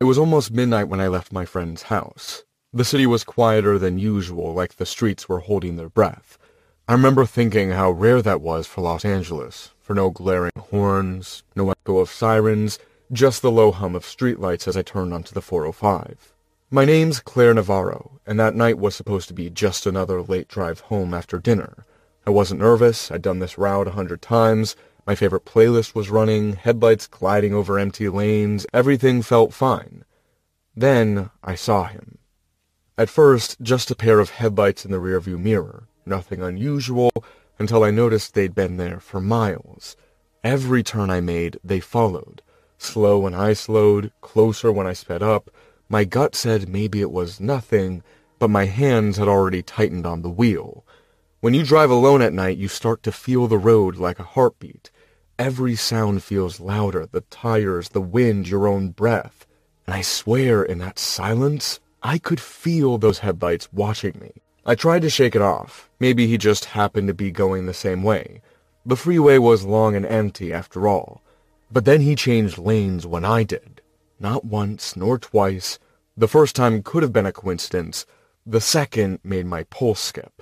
was almost midnight when I left my friend's house. The city was quieter than usual, like the streets were holding their breath. I remember thinking how rare that was for Los Angeles, for no glaring horns, no echo of sirens, just the low hum of streetlights as I turned onto the 405. My name's Claire Navarro, and that night was supposed to be just another late drive home after dinner. I wasn't nervous, I'd done this route 100 times, my favorite playlist was running, headlights gliding over empty lanes, everything felt fine. Then I saw him. At first, just a pair of headlights in the rearview mirror, nothing unusual, until I noticed they'd been there for miles. Every turn I made, they followed. Slow when I slowed, closer when I sped up. My gut said maybe it was nothing, but my hands had already tightened on the wheel. When you drive alone at night, you start to feel the road like a heartbeat. Every sound feels louder, the tires, the wind, your own breath. And I swear, in that silence, I could feel those headlights watching me. I tried to shake it off. Maybe he just happened to be going the same way. The freeway was long and empty after all. But then he changed lanes when I did. Not once, nor twice. The first time could have been a coincidence. The second made my pulse skip.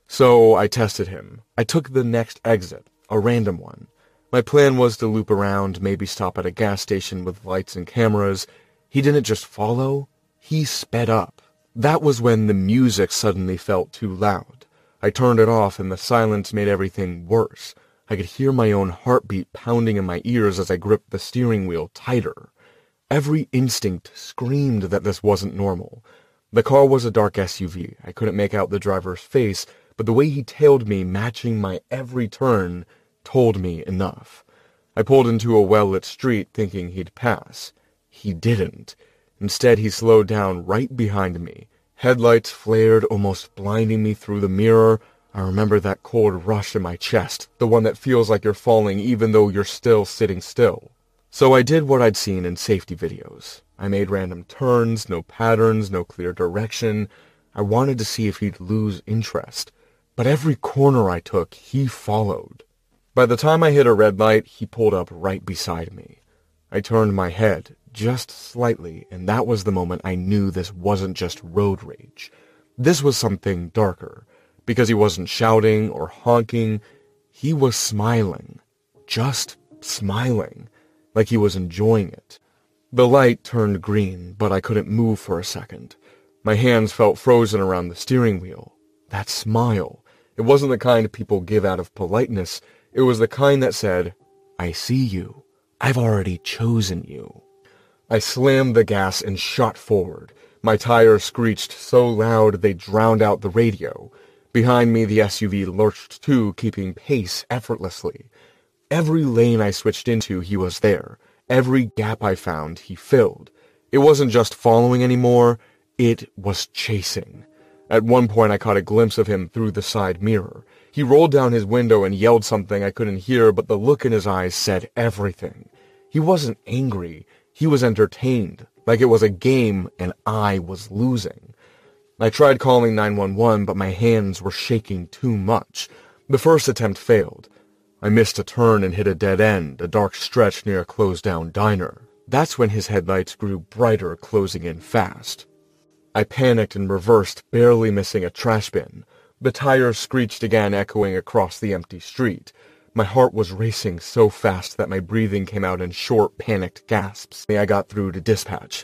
So I tested him. I took the next exit, a random one. My plan was to loop around, maybe stop at a gas station with lights and cameras. He didn't just follow, he sped up. That was when the music suddenly felt too loud. I turned it off and the silence made everything worse. I could hear my own heartbeat pounding in my ears as I gripped the steering wheel tighter. Every instinct screamed that this wasn't normal. The car was a dark SUV. I couldn't make out the driver's face, but the way he tailed me, matching my every turn, told me enough. I pulled into a well-lit street thinking he'd pass. He didn't. Instead, he slowed down right behind me. Headlights flared, almost blinding me through the mirror. I remember that cold rush in my chest, the one that feels like you're falling even though you're still sitting still. So I did what I'd seen in safety videos. I made random turns, no patterns, no clear direction. I wanted to see if he'd lose interest. But every corner I took, he followed. By the time I hit a red light, he pulled up right beside me. I turned my head, just slightly, and that was the moment I knew this wasn't just road rage. This was something darker. Because he wasn't shouting or honking, he was smiling. Just smiling. Like he was enjoying it. The light turned green, but I couldn't move for a second. My hands felt frozen around the steering wheel. That smile. It wasn't the kind people give out of politeness. It was the kind that said, I see you. I've already chosen you. I slammed the gas and shot forward. My tires screeched so loud they drowned out the radio. Behind me, the SUV lurched too, keeping pace effortlessly. Every lane I switched into, he was there. Every gap I found, he filled. It wasn't just following anymore, it was chasing. At one point, I caught a glimpse of him through the side mirror. He rolled down his window and yelled something I couldn't hear, but the look in his eyes said everything. He wasn't angry. He was entertained, like it was a game and I was losing. I tried calling 911, but my hands were shaking too much. The first attempt failed. I missed a turn and hit a dead end, a dark stretch near a closed-down diner. That's when his headlights grew brighter, closing in fast. I panicked and reversed, barely missing a trash bin. The tires screeched again, echoing across the empty street. My heart was racing so fast that my breathing came out in short, panicked gasps. I got through to dispatch.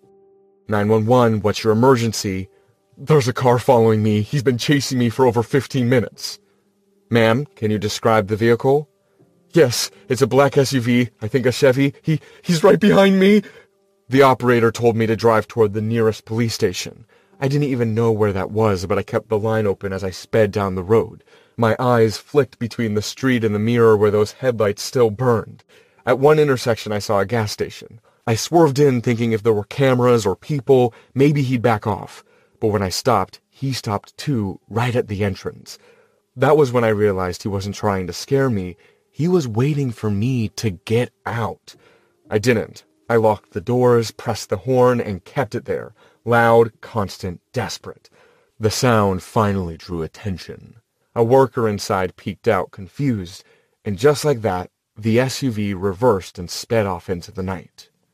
911, what's your emergency? There's a car following me. He's been chasing me for over 15 minutes. Ma'am, can you describe the vehicle? Yes, it's a black SUV, I think a Chevy. He's right behind me. The operator told me to drive toward the nearest police station. I didn't even know where that was, but I kept the line open as I sped down the road. My eyes flicked between the street and the mirror where those headlights still burned. At one intersection, I saw a gas station. I swerved in thinking if there were cameras or people, maybe he'd back off. But when I stopped, he stopped too, right at the entrance. That was when I realized he wasn't trying to scare me. He was waiting for me to get out. I didn't. I locked the doors, pressed the horn, and kept it there. Loud, constant, desperate. The sound finally drew attention. A worker inside peeked out, confused, and just like that, the SUV reversed and sped off into the night.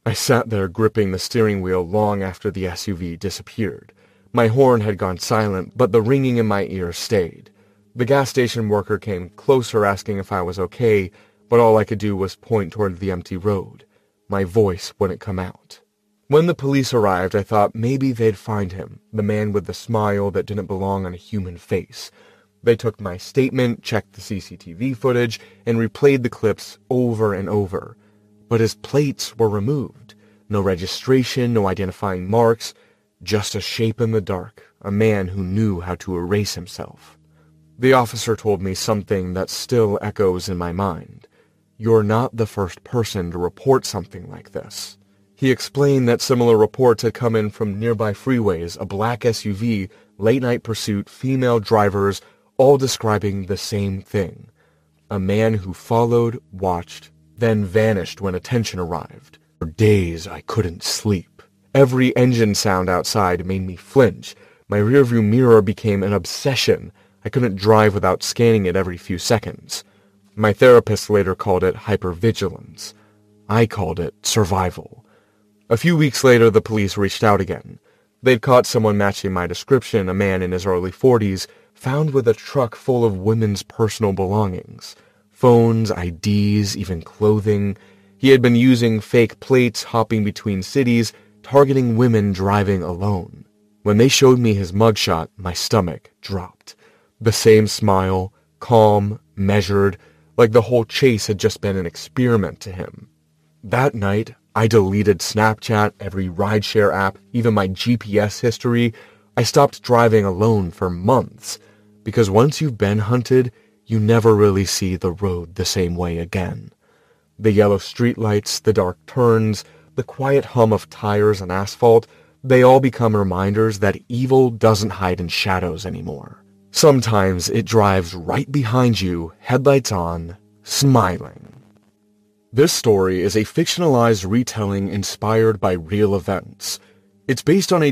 I sat there gripping the steering wheel long after the SUV disappeared. My horn had gone silent, but the ringing in my ears stayed. The gas station worker came closer asking if I was okay, but all I could do was point toward the empty road. My voice wouldn't come out. When the police arrived, I thought maybe they'd find him, the man with the smile that didn't belong on a human face. They took my statement, checked the CCTV footage, and replayed the clips over and over. But his plates were removed. No registration, no identifying marks, just a shape in the dark, a man who knew how to erase himself. The officer told me something that still echoes in my mind. You're not the first person to report something like this. He explained that similar reports had come in from nearby freeways, a black SUV, late-night pursuit, female drivers, all describing the same thing. A man who followed, watched, then vanished when attention arrived. For days I couldn't sleep. Every engine sound outside made me flinch. My rearview mirror became an obsession. I couldn't drive without scanning it every few seconds. My therapist later called it hypervigilance. I called it survival. A few weeks later, the police reached out again. They'd caught someone matching my description, a man in his early 40s, found with a truck full of women's personal belongings. Phones, IDs, even clothing. He had been using fake plates, hopping between cities, targeting women driving alone. When they showed me his mugshot, my stomach dropped. The same smile, calm, measured, like the whole chase had just been an experiment to him. That night, I deleted Snapchat, every rideshare app, even my GPS history. I stopped driving alone for months, because once you've been hunted, you never really see the road the same way again. The yellow streetlights, the dark turns, the quiet hum of tires and asphalt, they all become reminders that evil doesn't hide in shadows anymore. Sometimes it drives right behind you, headlights on, smiling. This story is a fictionalized retelling inspired by real events. It's based on a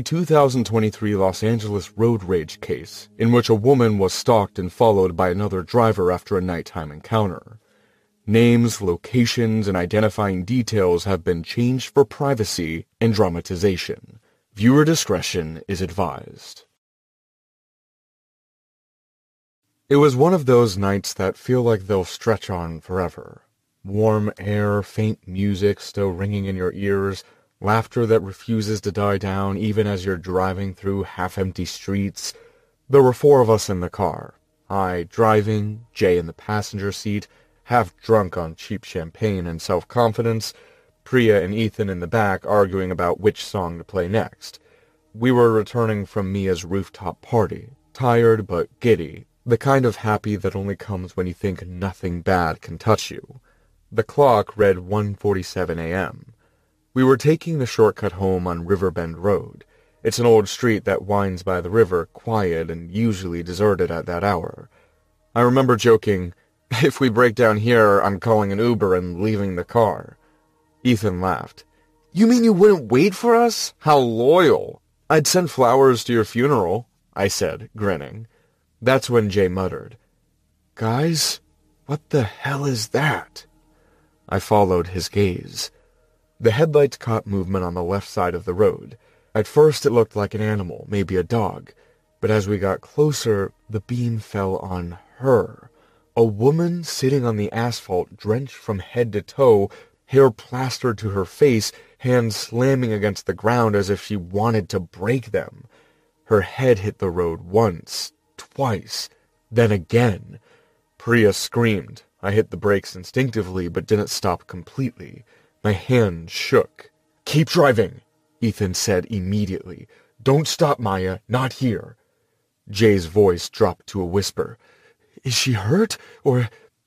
2023 Los Angeles road rage case in which a woman was stalked and followed by another driver after a nighttime encounter. Names, locations, and identifying details have been changed for privacy and dramatization. Viewer discretion is advised. It was one of those nights that feel like they'll stretch on forever. Warm air, faint music still ringing in your ears, laughter that refuses to die down even as you're driving through half-empty streets. There were 4 of us in the car. I driving, Jay in the passenger seat, half drunk on cheap champagne and self-confidence, Priya and Ethan in the back arguing about which song to play next. We were returning from Mia's rooftop party, tired but giddy, the kind of happy that only comes when you think nothing bad can touch you. The clock read 1:47 a.m. We were taking the shortcut home on Riverbend Road. It's an old street that winds by the river, quiet and usually deserted at that hour. I remember joking, "If we break down here, I'm calling an Uber and leaving the car." Ethan laughed. "You mean you wouldn't wait for us? How loyal." "I'd send flowers to your funeral," I said, grinning. That's when Jay muttered, "Guys, what the hell is that?" I followed his gaze. The headlights caught movement on the left side of the road. At first it looked like an animal, maybe a dog, but as we got closer, the beam fell on her. A woman sitting on the asphalt, drenched from head to toe, hair plastered to her face, hands slamming against the ground as if she wanted to break them. Her head hit the road once, twice, then again. Priya screamed. I hit the brakes instinctively, but didn't stop completely. My hand shook. "Keep driving," Ethan said immediately. "Don't stop, Maya. Not here." Jay's voice dropped to a whisper. "Is she hurt? Or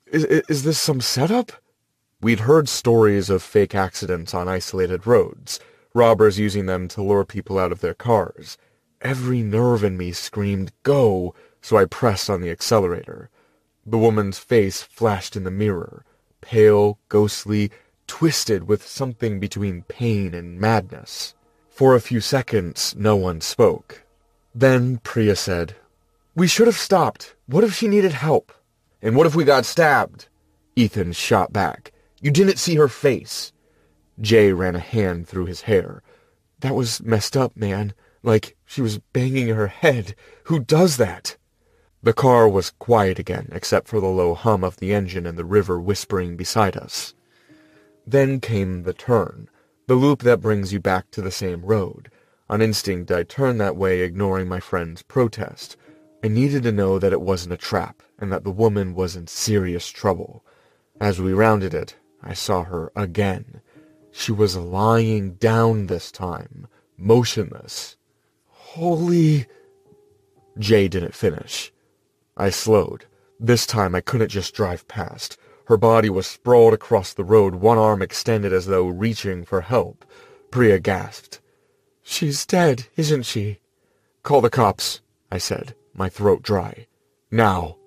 is this some setup?" We'd heard stories of fake accidents on isolated roads, robbers using them to lure people out of their cars. Every nerve in me screamed, "Go!" So I pressed on the accelerator. The woman's face flashed in the mirror, pale, ghostly, twisted with something between pain and madness. For a few seconds, no one spoke. Then Priya said, "We should have stopped. What if she needed help?" "And what if we got stabbed?" Ethan shot back. "You didn't see her face." Jay ran a hand through his hair. That was messed up, man. Like she was banging her head. Who does that? The car was quiet again, except for the low hum of the engine and the river whispering beside us. Then came the turn, the loop that brings you back to the same road. On instinct, I turned that way, ignoring my friend's protest. I needed to know that it wasn't a trap, and that the woman was in serious trouble. As we rounded it, I saw her again. She was lying down this time, motionless. Holy... Jay didn't finish. I slowed. This time I couldn't just drive past. Her body was sprawled across the road, one arm extended as though reaching for help. Priya gasped. "She's dead, isn't she?" "Call the cops," I said, my throat dry. "Now."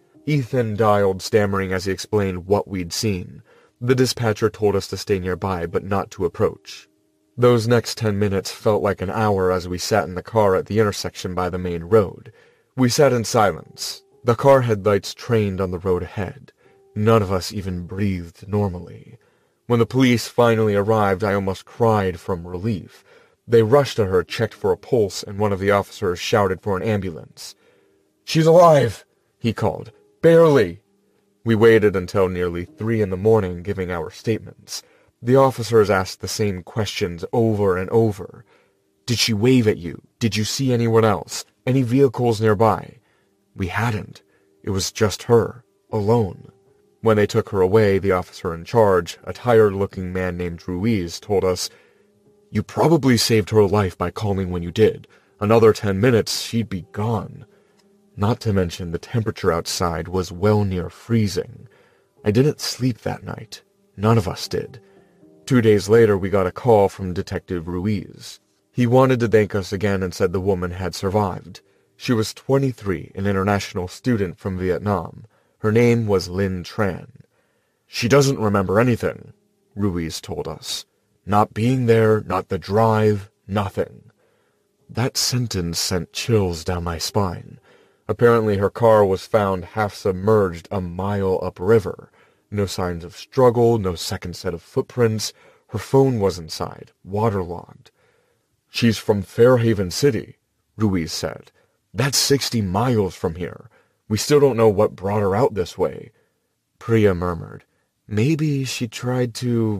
Ethan dialed, stammering as he explained what we'd seen. The dispatcher told us to stay nearby, but not to approach. Those next 10 minutes felt like an hour as we sat in the car at the intersection by the main road. We sat in silence, the car headlights trained on the road ahead. None of us even breathed normally. When the police finally arrived, I almost cried from relief. They rushed to her, checked for a pulse, and one of the officers shouted for an ambulance. "She's alive," he called. "Barely." We waited until nearly 3 a.m, giving our statements. The officers asked the same questions over and over. "Did she wave at you? Did you see anyone else? Any vehicles nearby?" We hadn't. It was just her, alone. When they took her away, the officer in charge, a tired-looking man named Ruiz, told us, "You probably saved her life by calling when you did. Another 10 minutes, she'd be gone." Not to mention the temperature outside was well near freezing. I didn't sleep that night. None of us did. 2 days later, we got a call from Detective Ruiz. He wanted to thank us again and said the woman had survived. She was 23, an international student from Vietnam. Her name was Lynn Tran. "She doesn't remember anything," Ruiz told us. "Not being there, not the drive, nothing." That sentence sent chills down my spine. Apparently her car was found half submerged a mile upriver. No signs of struggle, no second set of footprints. Her phone was inside, waterlogged. "She's from Fairhaven City," Ruiz said. "That's 60 miles from here. We still don't know what brought her out this way." Priya murmured, "Maybe she tried to..."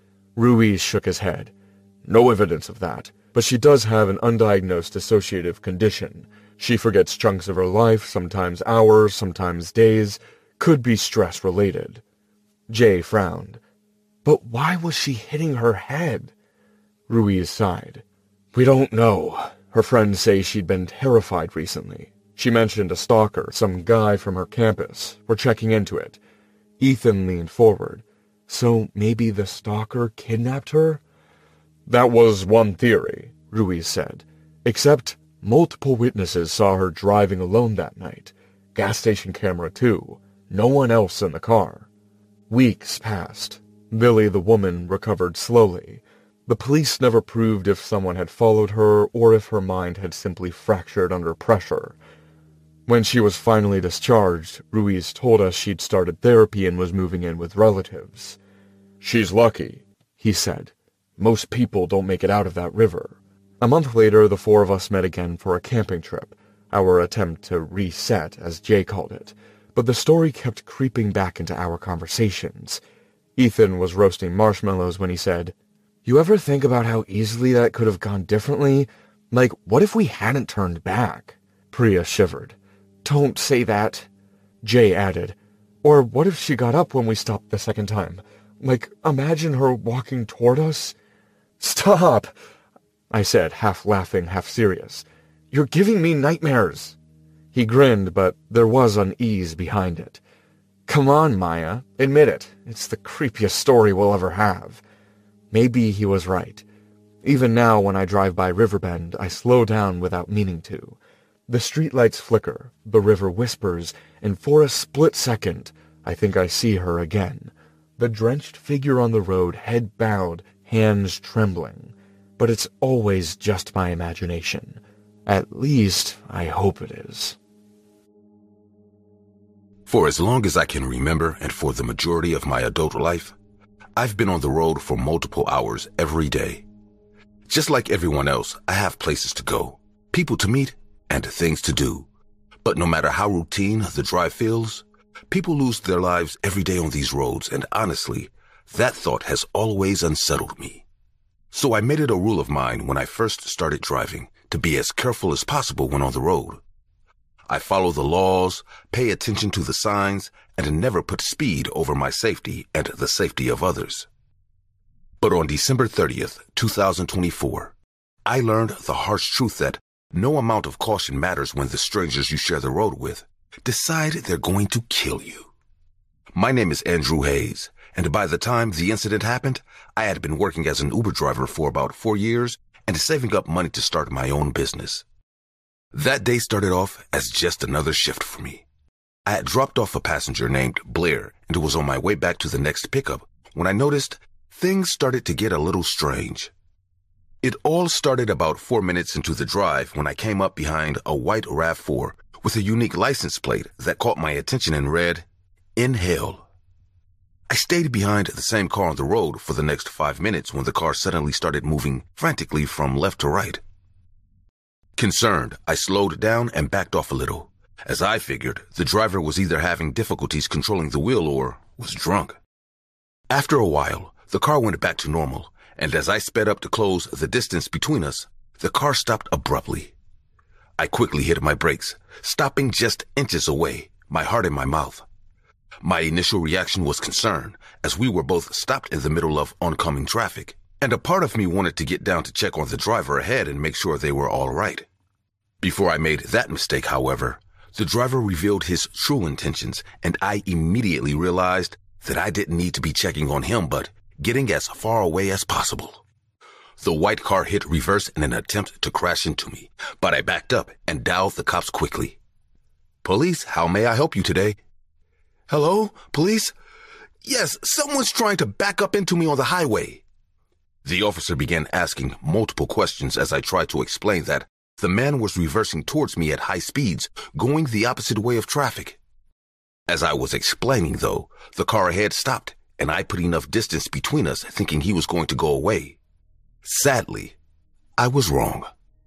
Ruiz shook his head. "No evidence of that, but she does have an undiagnosed dissociative condition. She forgets chunks of her life, sometimes hours, sometimes days. Could be stress-related." Jay frowned. "But why was she hitting her head?" Ruiz sighed. "We don't know. Her friends say she'd been terrified recently. She mentioned a stalker, some guy from her campus. We're checking into it." Ethan leaned forward. "So maybe the stalker kidnapped her?" "That was one theory," Ruiz said. "Except multiple witnesses saw her driving alone that night. Gas station camera too. No one else in the car." Weeks passed. Lily, the woman, recovered slowly. The police never proved if someone had followed her or if her mind had simply fractured under pressure. When she was finally discharged, Ruiz told us she'd started therapy and was moving in with relatives. "She's lucky," he said. "Most people don't make it out of that river." A month later, the 4 of us met again for a camping trip, our attempt to reset, as Jay called it. But the story kept creeping back into our conversations. Ethan was roasting marshmallows when he said, "You ever think about how easily that could have gone differently? Like, what if we hadn't turned back?" Priya shivered. "Don't say that," Jay added. "Or what if she got up when we stopped the second time? Like, imagine her walking toward us." "Stop," I said, half laughing, half serious. "You're giving me nightmares." He grinned, but there was unease behind it. "Come on, Maya. Admit it. It's the creepiest story we'll ever have." Maybe he was right. Even now, when I drive by Riverbend, I slow down without meaning to. The streetlights flicker, the river whispers, and for a split second, I think I see her again. The drenched figure on the road, head bowed, hands trembling. But it's always just my imagination. At least, I hope it is. For as long as I can remember and for the majority of my adult life, I've been on the road for multiple hours every day. Just like everyone else, I have places to go, people to meet, and things to do. But no matter how routine the drive feels, people lose their lives every day on these roads, and honestly, that thought has always unsettled me. So I made it a rule of mine when I first started driving to be as careful as possible when on the road. I follow the laws, pay attention to the signs, and never put speed over my safety and the safety of others. But on December 30th, 2024, I learned the harsh truth that no amount of caution matters when the strangers you share the road with decide they're going to kill you. My name is Andrew Hayes, and by the time the incident happened, I had been working as an Uber driver for about 4 years and saving up money to start my own business. That day started off as just another shift for me. I had dropped off a passenger named Blair and was on my way back to the next pickup when I noticed things started to get a little strange. It all started about 4 minutes into the drive when I came up behind a white RAV4 with a unique license plate that caught my attention and read, "In Hell." I stayed behind the same car on the road for the next 5 minutes when the car suddenly started moving frantically from left to right. Concerned, I slowed down and backed off a little, as I figured the driver was either having difficulties controlling the wheel or was drunk. After a while, the car went back to normal, and as I sped up to close the distance between us, the car stopped abruptly. I quickly hit my brakes, stopping just inches away, my heart in my mouth. My initial reaction was concern, as we were both stopped in the middle of oncoming traffic, and a part of me wanted to get down to check on the driver ahead and make sure they were all right. Before I made that mistake, however, the driver revealed his true intentions, and I immediately realized that I didn't need to be checking on him, but getting as far away as possible. The white car hit reverse in an attempt to crash into me, but I backed up and dialed the cops quickly. "Police, how may I help you today?" "Hello, police? Yes, someone's trying to back up into me on the highway." The officer began asking multiple questions as I tried to explain that the man was reversing towards me at high speeds, going the opposite way of traffic. As I was explaining, though, the car ahead stopped, and I put enough distance between us thinking he was going to go away. Sadly, I was wrong.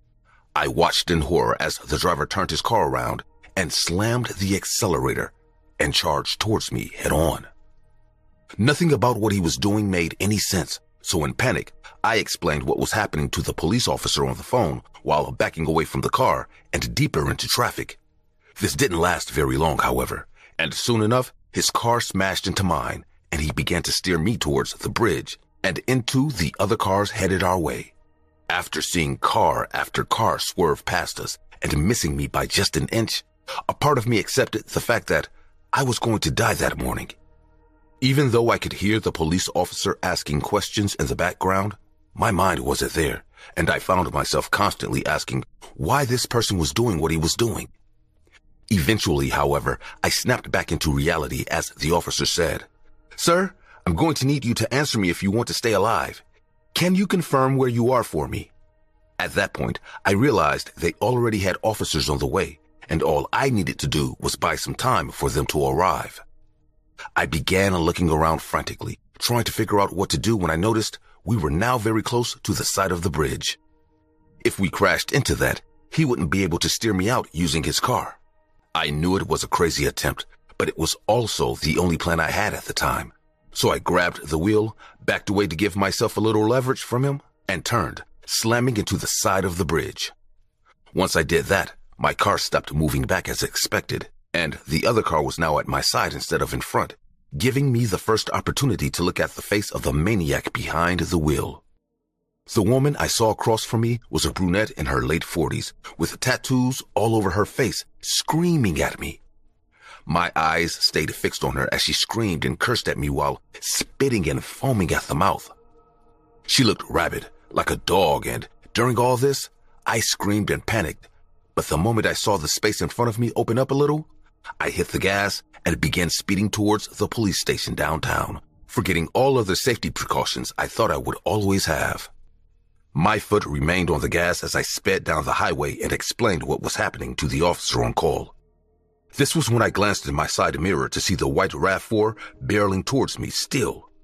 I watched in horror as the driver turned his car around and slammed the accelerator and charged towards me head on. Nothing about what he was doing made any sense, so in panic, I explained what was happening to the police officer on the phone while backing away from the car and deeper into traffic. This didn't last very long, however, and soon enough, his car smashed into mine, and he began to steer me towards the bridge and into the other cars headed our way. After seeing car after car swerve past us and missing me by just an inch, a part of me accepted the fact that I was going to die that morning. Even though I could hear the police officer asking questions in the background, my mind wasn't there, and I found myself constantly asking why this person was doing what he was doing. Eventually, however, I snapped back into reality as the officer said, "Sir, I'm going to need you to answer me if you want to stay alive. Can you confirm where you are for me?" At that point, I realized they already had officers on the way, and all I needed to do was buy some time for them to arrive. I began looking around frantically, trying to figure out what to do when I noticed we were now very close to the side of the bridge. If we crashed into that, he wouldn't be able to steer me out using his car. I knew it was a crazy attempt, but it was also the only plan I had at the time. So I grabbed the wheel, backed away to give myself a little leverage from him, and turned, slamming into the side of the bridge. Once I did that, my car stopped moving back as expected, and the other car was now at my side instead of in front, giving me the first opportunity to look at the face of the maniac behind the wheel. The woman I saw across from me was a brunette in her late 40s, with tattoos all over her face, screaming at me. My eyes stayed fixed on her as she screamed and cursed at me while spitting and foaming at the mouth. She looked rabid, like a dog, and during all this, I screamed and panicked. But the moment I saw the space in front of me open up a little, I hit the gas and began speeding towards the police station downtown, forgetting all other safety precautions I thought I would always have. My foot remained on the gas as I sped down the highway and explained what was happening to the officer on call. This was when I glanced in my side mirror to see the white RAV4 barreling towards me still,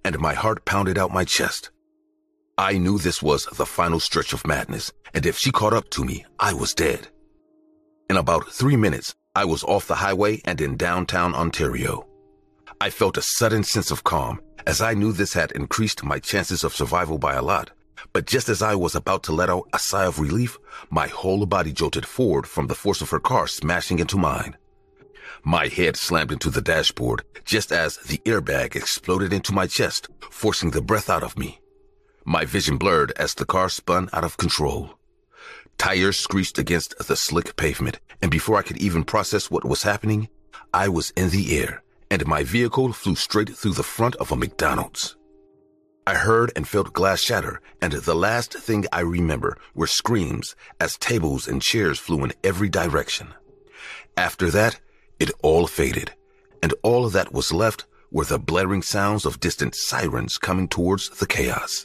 and my heart pounded out my chest. I knew this was the final stretch of madness, and if she caught up to me, I was dead. In about 3 minutes, I was off the highway and in downtown Ontario. I felt a sudden sense of calm, as I knew this had increased my chances of survival by a lot. But just as I was about to let out a sigh of relief, my whole body jolted forward from the force of her car smashing into mine. My head slammed into the dashboard just as the airbag exploded into my chest, forcing the breath out of me. My vision blurred as the car spun out of control. Tires screeched against the slick pavement, and before I could even process what was happening, I was in the air, and my vehicle flew straight through the front of a McDonald's. I heard and felt glass shatter, and the last thing I remember were screams as tables and chairs flew in every direction. After that, it all faded, and all that was left were the blaring sounds of distant sirens coming towards the chaos.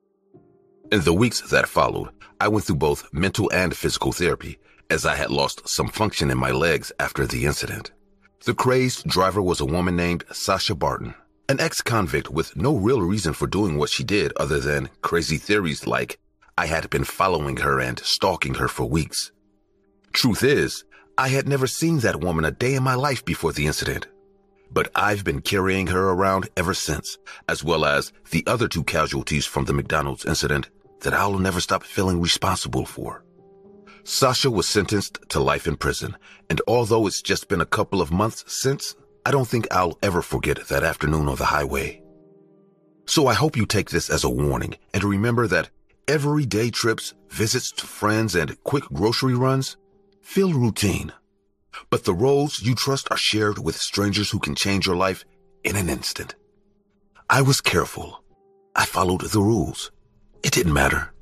In the weeks that followed, I went through both mental and physical therapy, as I had lost some function in my legs after the incident. The crazed driver was a woman named Sasha Barton, an ex-convict with no real reason for doing what she did other than crazy theories like I had been following her and stalking her for weeks. Truth is, I had never seen that woman a day in my life before the incident. But I've been carrying her around ever since, as well as the other 2 casualties from the McDonald's incident that I'll never stop feeling responsible for. Sasha was sentenced to life in prison, and although it's just been a couple of months since, I don't think I'll ever forget that afternoon on the highway. So I hope you take this as a warning and remember that everyday trips, visits to friends, and quick grocery runs feel routine. But the roads you trust are shared with strangers who can change your life in an instant. I was careful. I followed the rules. It didn't matter.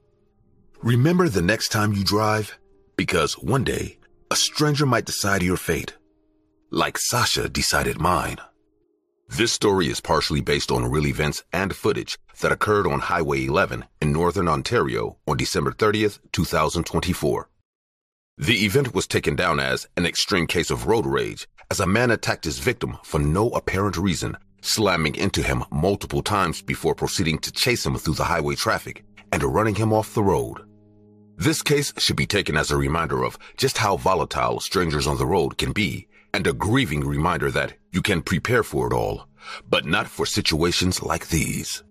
Remember the next time you drive, because one day, a stranger might decide your fate, like Sasha decided mine. This story is partially based on real events and footage that occurred on Highway 11 in northern Ontario on December 30th, 2024. The event was taken down as an extreme case of road rage, as a man attacked his victim for no apparent reason, slamming into him multiple times before proceeding to chase him through the highway traffic and running him off the road. This case should be taken as a reminder of just how volatile strangers on the road can be, and a grieving reminder that you can prepare for it all, but not for situations like these.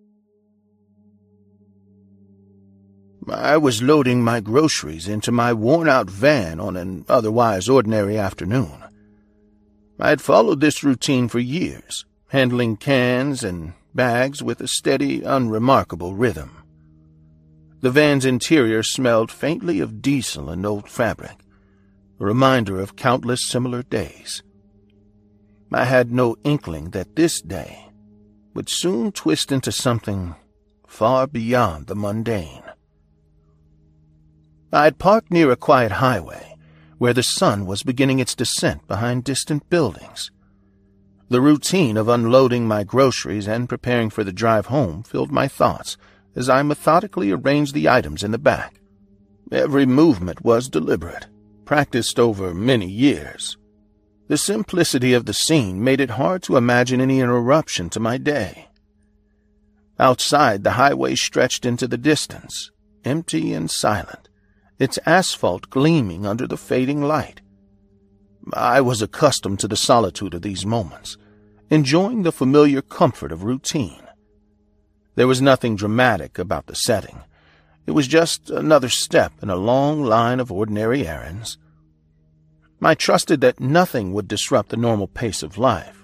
I was loading my groceries into my worn-out van on an otherwise ordinary afternoon. I had followed this routine for years, handling cans and bags with a steady, unremarkable rhythm. The van's interior smelled faintly of diesel and old fabric, a reminder of countless similar days. I had no inkling that this day would soon twist into something far beyond the mundane. I had parked near a quiet highway, where the sun was beginning its descent behind distant buildings. The routine of unloading my groceries and preparing for the drive home filled my thoughts as I methodically arranged the items in the back. Every movement was deliberate, practiced over many years. The simplicity of the scene made it hard to imagine any interruption to my day. Outside, the highway stretched into the distance, empty and silent, its asphalt gleaming under the fading light. I was accustomed to the solitude of these moments, enjoying the familiar comfort of routine. There was nothing dramatic about the setting. It was just another step in a long line of ordinary errands. I trusted that nothing would disrupt the normal pace of life.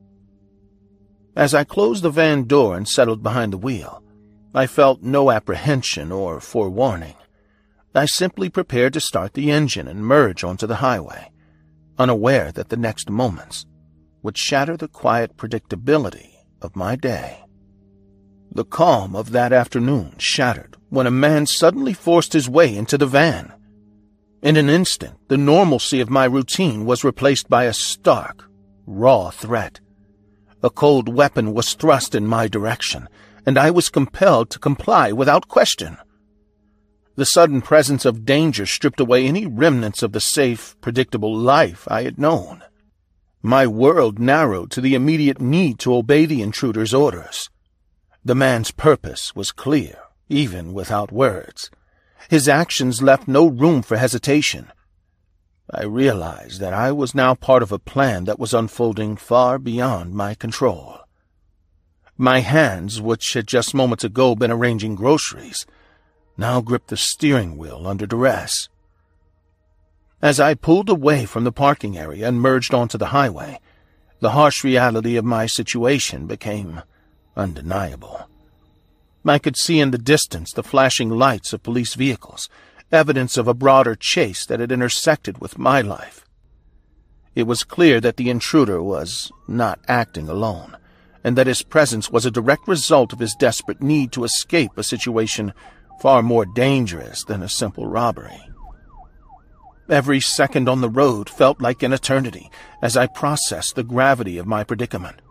As I closed the van door and settled behind the wheel, I felt no apprehension or forewarning. I simply prepared to start the engine and merge onto the highway, unaware that the next moments would shatter the quiet predictability of my day. The calm of that afternoon shattered when a man suddenly forced his way into the van. In an instant, the normalcy of my routine was replaced by a stark, raw threat. A cold weapon was thrust in my direction, and I was compelled to comply without question. The sudden presence of danger stripped away any remnants of the safe, predictable life I had known. My world narrowed to the immediate need to obey the intruder's orders, The man's purpose was clear, even without words. His actions left no room for hesitation. I realized that I was now part of a plan that was unfolding far beyond my control. My hands, which had just moments ago been arranging groceries, now gripped the steering wheel under duress. As I pulled away from the parking area and merged onto the highway, the harsh reality of my situation became undeniable. I could see in the distance the flashing lights of police vehicles, evidence of a broader chase that had intersected with my life. It was clear that the intruder was not acting alone, and that his presence was a direct result of his desperate need to escape a situation far more dangerous than a simple robbery. Every second on the road felt like an eternity as I processed the gravity of my predicament.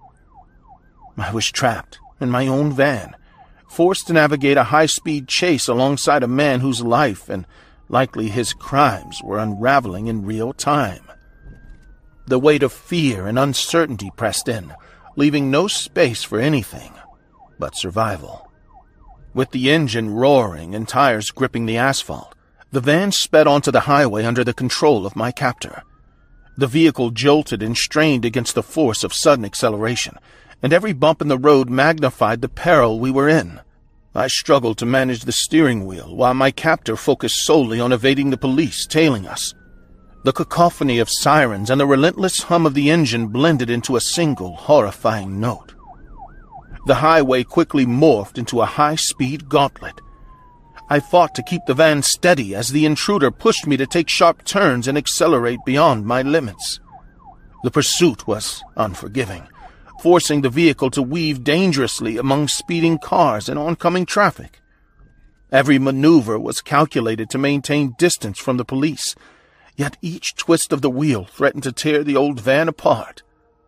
I was trapped in my own van, forced to navigate a high-speed chase alongside a man whose life and likely his crimes were unraveling in real time. The weight of fear and uncertainty pressed in, leaving no space for anything but survival. With the engine roaring and tires gripping the asphalt, the van sped onto the highway under the control of my captor. The vehicle jolted and strained against the force of sudden acceleration, and every bump in the road magnified the peril we were in. I struggled to manage the steering wheel while my captor focused solely on evading the police tailing us. The cacophony of sirens and the relentless hum of the engine blended into a single horrifying note. The highway quickly morphed into a high-speed gauntlet. I fought to keep the van steady as the intruder pushed me to take sharp turns and accelerate beyond my limits. The pursuit was unforgiving, forcing the vehicle to weave dangerously among speeding cars and oncoming traffic. Every maneuver was calculated to maintain distance from the police, yet each twist of the wheel threatened to tear the old van apart.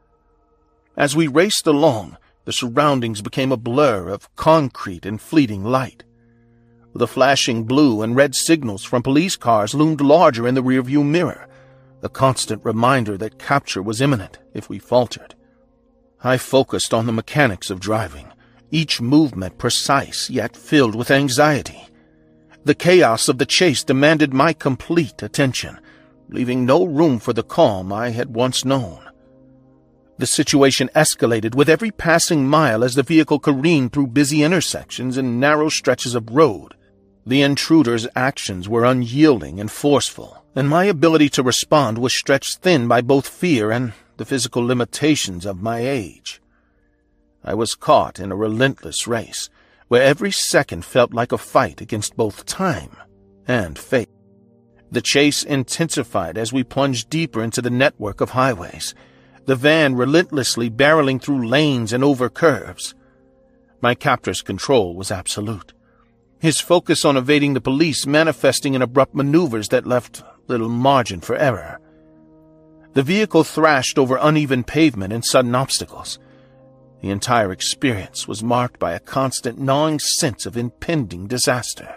As we raced along, the surroundings became a blur of concrete and fleeting light. The flashing blue and red signals from police cars loomed larger in the rearview mirror, a constant reminder that capture was imminent if we faltered. I focused on the mechanics of driving, each movement precise yet filled with anxiety. The chaos of the chase demanded my complete attention, leaving no room for the calm I had once known. The situation escalated with every passing mile as the vehicle careened through busy intersections and narrow stretches of road. The intruder's actions were unyielding and forceful, and my ability to respond was stretched thin by both fear and the physical limitations of my age. I was caught in a relentless race, where every second felt like a fight against both time and fate. The chase intensified as we plunged deeper into the network of highways, the van relentlessly barreling through lanes and over curves. My captor's control was absolute, his focus on evading the police manifesting in abrupt maneuvers that left little margin for error. The vehicle thrashed over uneven pavement and sudden obstacles. The entire experience was marked by a constant gnawing sense of impending disaster.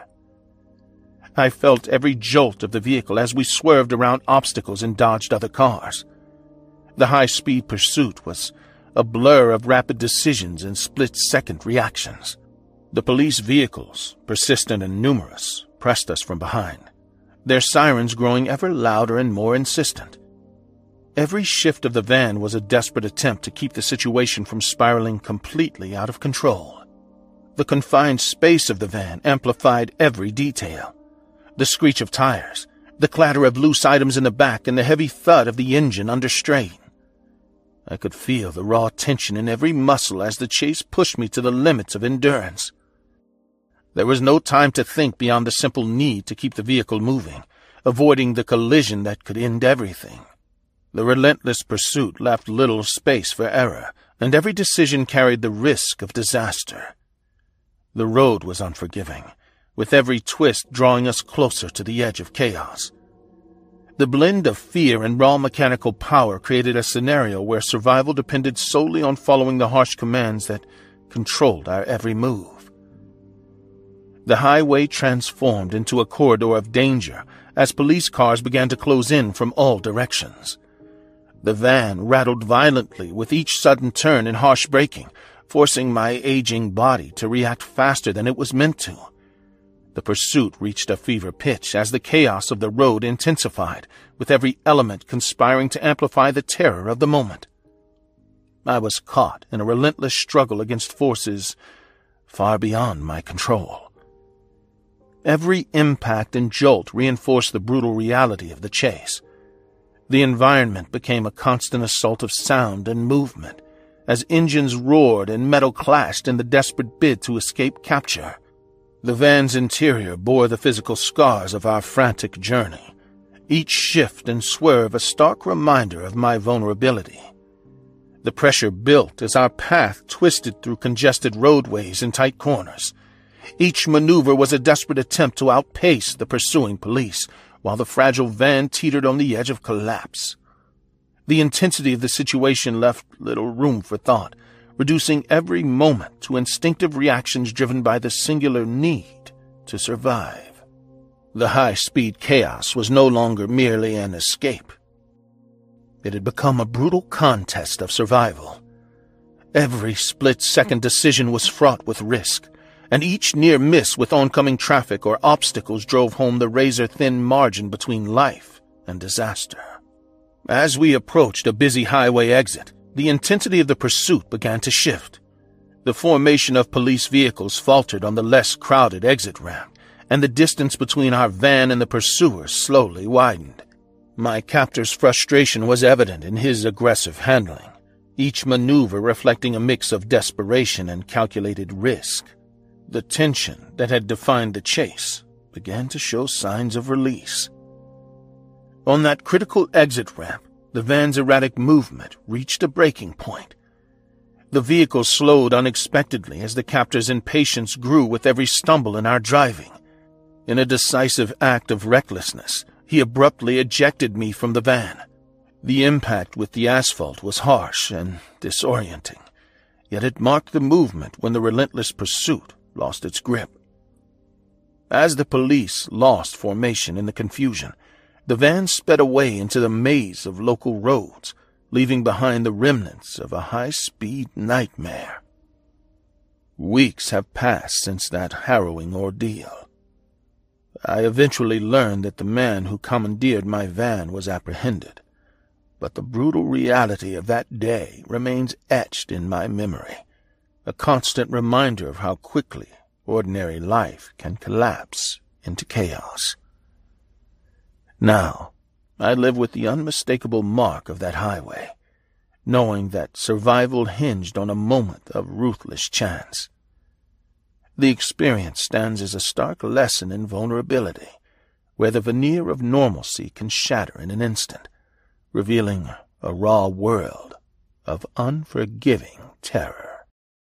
I felt every jolt of the vehicle as we swerved around obstacles and dodged other cars. The high-speed pursuit was a blur of rapid decisions and split-second reactions. The police vehicles, persistent and numerous, pressed us from behind, their sirens growing ever louder and more insistent. Every shift of the van was a desperate attempt to keep the situation from spiraling completely out of control. The confined space of the van amplified every detail. The screech of tires, the clatter of loose items in the back, and the heavy thud of the engine under strain. I could feel the raw tension in every muscle as the chase pushed me to the limits of endurance. There was no time to think beyond the simple need to keep the vehicle moving, avoiding the collision that could end everything. The relentless pursuit left little space for error, and every decision carried the risk of disaster. The road was unforgiving, with every twist drawing us closer to the edge of chaos. The blend of fear and raw mechanical power created a scenario where survival depended solely on following the harsh commands that controlled our every move. The highway transformed into a corridor of danger as police cars began to close in from all directions. The van rattled violently with each sudden turn and harsh braking, forcing my aging body to react faster than it was meant to. The pursuit reached a fever pitch as the chaos of the road intensified, with every element conspiring to amplify the terror of the moment. I was caught in a relentless struggle against forces far beyond my control. Every impact and jolt reinforced the brutal reality of the chase. The environment became a constant assault of sound and movement, as engines roared and metal clashed in the desperate bid to escape capture. The van's interior bore the physical scars of our frantic journey, each shift and swerve a stark reminder of my vulnerability. The pressure built as our path twisted through congested roadways and tight corners. Each maneuver was a desperate attempt to outpace the pursuing police, while the fragile van teetered on the edge of collapse. The intensity of the situation left little room for thought, reducing every moment to instinctive reactions driven by the singular need to survive. The high-speed chaos was no longer merely an escape. It had become a brutal contest of survival. Every split-second decision was fraught with risk, and each near miss with oncoming traffic or obstacles drove home the razor-thin margin between life and disaster. As we approached a busy highway exit, the intensity of the pursuit began to shift. The formation of police vehicles faltered on the less crowded exit ramp, and the distance between our van and the pursuers slowly widened. My captor's frustration was evident in his aggressive handling, each maneuver reflecting a mix of desperation and calculated risk. The tension that had defined the chase began to show signs of release. On that critical exit ramp, the van's erratic movement reached a breaking point. The vehicle slowed unexpectedly as the captor's impatience grew with every stumble in our driving. In a decisive act of recklessness, he abruptly ejected me from the van. The impact with the asphalt was harsh and disorienting, yet it marked the movement when the relentless pursuit lost its grip. As the police lost formation in the confusion, the van sped away into the maze of local roads, leaving behind the remnants of a high-speed nightmare. Weeks have passed since that harrowing ordeal. I eventually learned that the man who commandeered my van was apprehended, but the brutal reality of that day remains etched in my memory, a constant reminder of how quickly ordinary life can collapse into chaos. Now, I live with the unmistakable mark of that highway, knowing that survival hinged on a moment of ruthless chance. The experience stands as a stark lesson in vulnerability, where the veneer of normalcy can shatter in an instant, revealing a raw world of unforgiving terror.